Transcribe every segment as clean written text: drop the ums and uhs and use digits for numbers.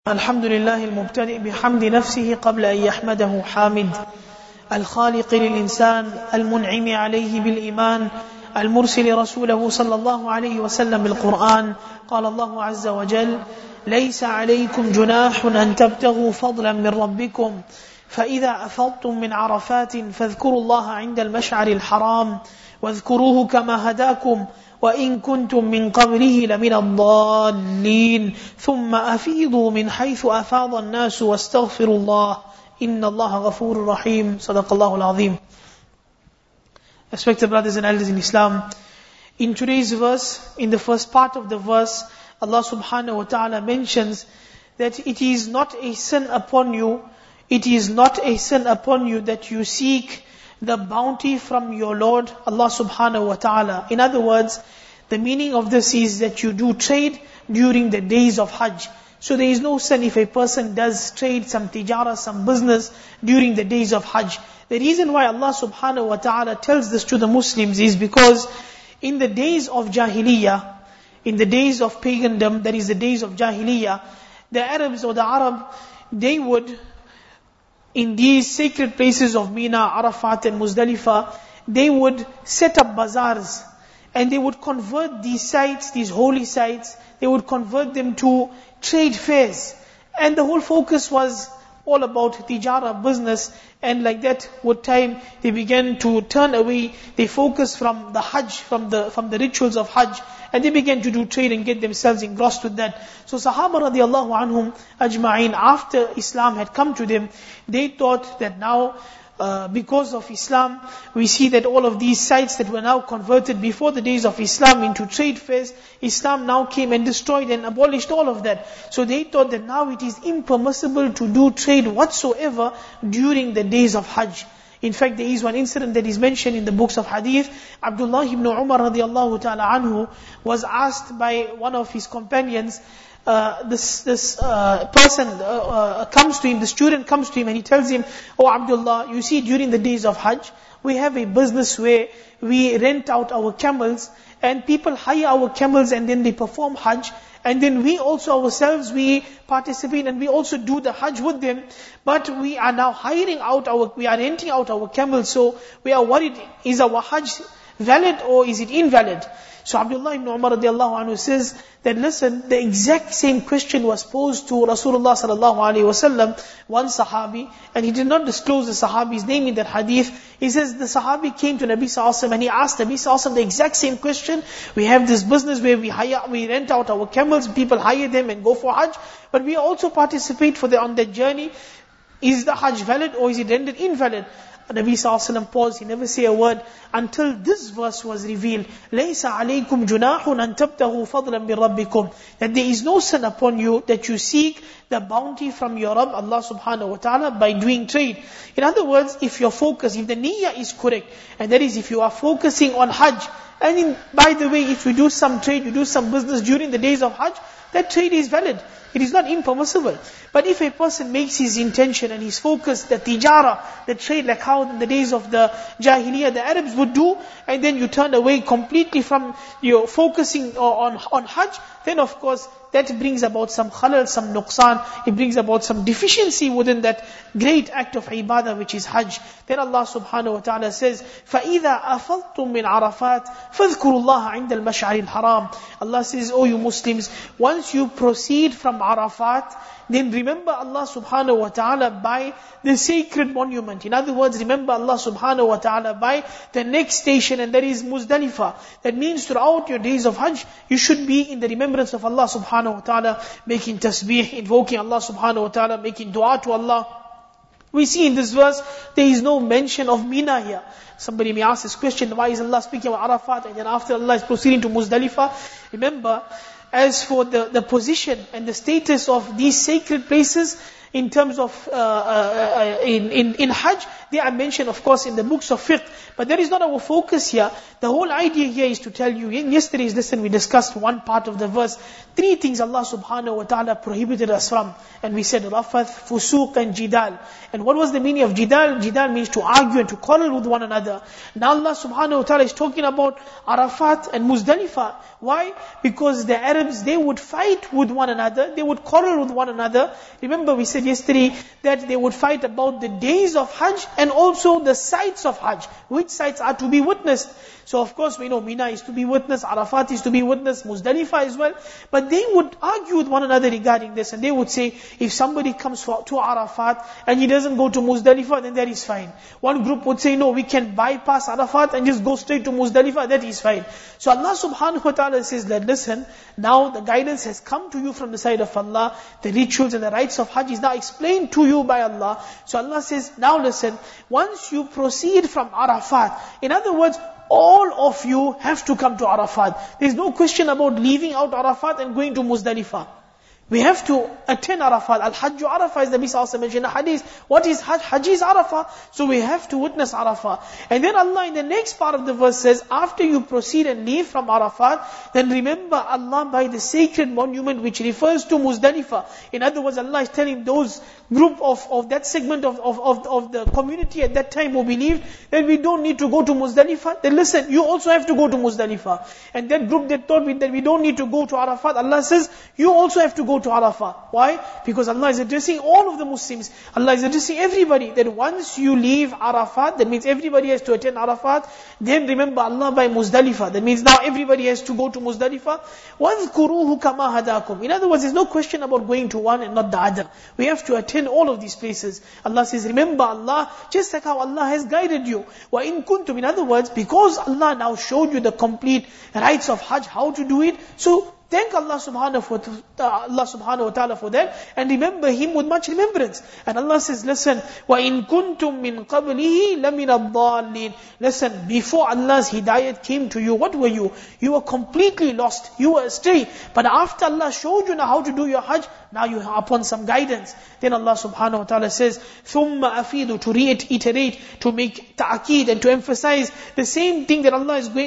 الحمد لله المبتدئ بحمد نفسه قبل أن يحمده حامد الخالق للإنسان المنعم عليه بالإيمان المرسل رسوله صلى الله عليه وسلم بالقرآن. قال الله عز وجل: ليس عليكم جناح أن تبتغوا فضلا من ربكم فإذا أفضتم من عرفات فاذكروا الله عند المشعر الحرام واذكروه كما هداكم وإن كنتم من قبله لمن الضالين ثم أفيضوا من حيث أفاض الناس واستغفروا الله إن الله غفور رحيم. صدق الله العظيم. Respected brothers and elders in Islam, in today's verse, in the first part of the verse, Allah subhanahu wa ta'ala mentions that it is not a sin upon you, it is not a sin upon you that you seek the bounty from your Lord, Allah subhanahu wa ta'ala. In other words, the meaning of this is that you do trade during the days of Hajj. So there is no sin if a person does trade, some tijara, some business during the days of Hajj. The reason why Allah subhanahu wa ta'ala tells this to the Muslims is because in the days of Jahiliyyah, in the days of pagandom, that is the days of Jahiliyyah, the Arabs or the Arab, they would, in these sacred places of Mina, Arafat and Muzdalifah, they would set up bazaars and they would convert these sites, these holy sites, they would convert them to trade fairs. And the whole focus was all about tijara, business, and like that with time they began to turn away, they focused from the Hajj, from the rituals of Hajj, and they began to do trade and get themselves engrossed with that. So Sahaba radiallahu anhum ajma'in, after Islam had come to them, they thought that now, because of Islam, we see that all of these sites that were now converted before the days of Islam into trade fairs, Islam now came and destroyed and abolished all of that. So they thought that now it is impermissible to do trade whatsoever during the days of Hajj. In fact, there is one incident that is mentioned in the books of hadith. Abdullah ibn Umar radiallahu ta'ala anhu was asked by one of his companions, this person comes to him, the student comes to him and he tells him, "Oh Abdullah, you see during the days of Hajj, we have a business where we rent out our camels and people hire our camels and then they perform Hajj. And then we also ourselves, we participate and we also do the Hajj with them. But we are now we are renting out our camels, so we are worried, is our Hajj valid or is it invalid?" So Abdullah ibn Umar radiallahu anhu says that, listen, the exact same question was posed to Rasulullah sallallahu alaihi wasallam, one Sahabi, and he did not disclose the Sahabi's name in that hadith. He says the Sahabi came to Nabi sallallahu alaihi wasallam and he asked Nabi sallallahu alaihi wasallam the exact same question. We have this business where we rent out our camels, people hire them and go for Hajj, but we also participate on that journey. Is the Hajj valid or is it rendered invalid? Nabi sallallahu alaihi wasallam paused, he never said a word until this verse was revealed. لَيْسَ عَلَيْكُمْ جُنَاحٌ أَن تَبْتَغُوا فَضْلًا مِنْ رَبِّكُمْ. That there is no sin upon you that you seek the bounty from your Rabb, Allah subhanahu wa ta'ala, by doing trade. In other words, if your focus, if the niyyah is correct, and that is if you are focusing on Hajj, and by the way, if you do some trade, you do some business during the days of Hajj, that trade is valid. It is not impermissible. But if a person makes his intention and his focus, the tijara, the trade, like how in the days of the Jahiliyyah, the Arabs would do, and then you turn away completely from your focusing on Hajj, then of course, that brings about some khalal, some nuqsan, it brings about some deficiency within that great act of ibadah which is Hajj. Then Allah subhanahu wa ta'ala says, فَإِذَا أَفَضْتُم مِّنْ عَرَفَاتٍ فَاذْكُرُوا اللَّهَ عِنْدَ الْمَشْعَرِ الْحَرَامِ. Allah says, "O you Muslims, once you proceed from Arafat, then remember Allah subhanahu wa ta'ala by the sacred monument." In other words, remember Allah subhanahu wa ta'ala by the next station, and that is Muzdalifah. That means throughout your days of Hajj, you should be in the remembrance of Allah subhanahu wa ta'ala, making tasbih, invoking Allah subhanahu wa ta'ala, making dua to Allah. We see in this verse, there is no mention of Mina here. Somebody may ask this question, why is Allah speaking about Arafat and then after Allah is proceeding to Muzdalifah? Remember, as for the position and the status of these sacred places, in terms of in Hajj, they are mentioned of course in the books of fiqh. But that is not our focus here. The whole idea here is to tell you, in yesterday's lesson we discussed one part of the verse, 3 things Allah subhanahu wa ta'ala prohibited us from. And we said rafath, fusuq and jidal. And what was the meaning of jidal? Jidal means to argue and to quarrel with one another. Now Allah subhanahu wa ta'ala is talking about Arafat and Muzdalifah. Why? Because the Arabs, they would fight with one another, they would quarrel with one another. Remember we said yesterday that they would fight about the days of Hajj and also the sites of Hajj. Which sites are to be witnessed? So of course we know Mina is to be witnessed, Arafat is to be witnessed, Muzdalifah as well. But they would argue with one another regarding this, and they would say, if somebody comes to Arafat and he doesn't go to Muzdalifah, then that is fine. One group would say, no, we can bypass Arafat and just go straight to Muzdalifah, that is fine. So Allah subhanahu wa ta'ala says that, listen, now the guidance has come to you from the side of Allah, the rituals and the rites of Hajj is now explained to you by Allah. So Allah says, now listen, once you proceed from Arafat, in other words, all of you have to come to Arafat. There is no question about leaving out Arafat and going to Muzdalifah. We have to attend Arafat. Al-Hajj Arafah, as the Nabi also mentioned in the hadith. What is Hajj? Hajj is Arafah. So we have to witness Arafah. And then Allah in the next part of the verse says, after you proceed and leave from Arafat, then remember Allah by the sacred monument which refers to Muzdalifah. In other words, Allah is telling those group of that segment of the community at that time who believed that we don't need to go to Muzdalifah. Then listen, you also have to go to Muzdalifah. And that group that thought that we don't need to go to Arafat, Allah says, you also have to go to Arafah. Why? Because Allah is addressing all of the Muslims. Allah is addressing everybody. That once you leave Arafat, that means everybody has to attend Arafat. Then remember Allah by Muzdalifah. That means now everybody has to go to Muzdalifah. وَاذْكُرُوهُ كَمَا هَدَاكُمْ. In other words, there's no question about going to one and not the other. We have to attend all of these places. Allah says, remember Allah, just like how Allah has guided you. وَإِن كُنْتُمْ. In other words, because Allah now showed you the complete rites of Hajj, how to do it, so thank Allah subhanahu wa ta'ala for that, and remember Him with much remembrance. And Allah says, listen, وَإِن كُنْتُم مِّن قَبْلِهِ لَمِنَ الضَّالِّينَ. Listen, before Allah's hidayat came to you, what were you? You were completely lost. You were astray. But after Allah showed you now how to do your Hajj, now you are upon some guidance. Then Allah subhanahu wa ta'ala says, ثُمَّ أَفِيدُ, to reiterate, to make ta'aqeed and to emphasize the same thing that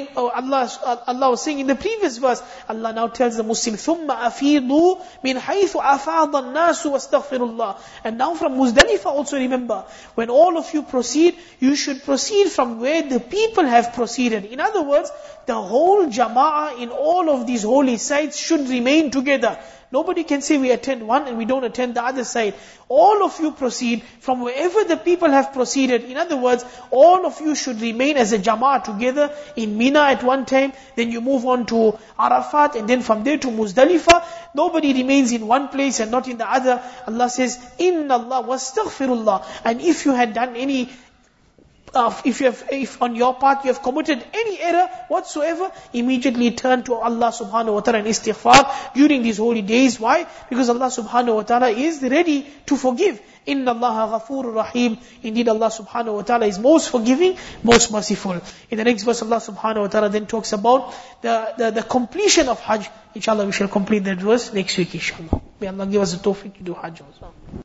Allah was saying in the previous verse. Allah now tells the Muslim, ثُمَّ أَفِيدُوا مِنْ حَيْثُ أَفَاضَ النَّاسُ وَاسْتَغْفِرُ اللَّهِ. And now from Muzdalifah also remember, when all of you proceed, you should proceed from where the people have proceeded. In other words, the whole jama'ah in all of these holy sites should remain together. Nobody can say we attend one and we don't attend the other side. All of you proceed from wherever the people have proceeded. In other words, all of you should remain as a jama'ah together in Mina at one time. Then you move on to Arafat, and then from there to Muzdalifah. Nobody remains in one place and not in the other. Allah says, Inna Allah wastaghfirullah. And if you had done any if on your part you have committed any error whatsoever, immediately turn to Allah subhanahu wa ta'ala and istighfar during these holy days. Why? Because Allah subhanahu wa ta'ala is ready to forgive. Inna Allah ghafurur rahim. Indeed Allah subhanahu wa ta'ala is most forgiving, most merciful. In the next verse Allah subhanahu wa ta'ala then talks about the completion of Hajj. Inshallah we shall complete that verse next week inshallah. May Allah give us the tawfiq to do Hajj also.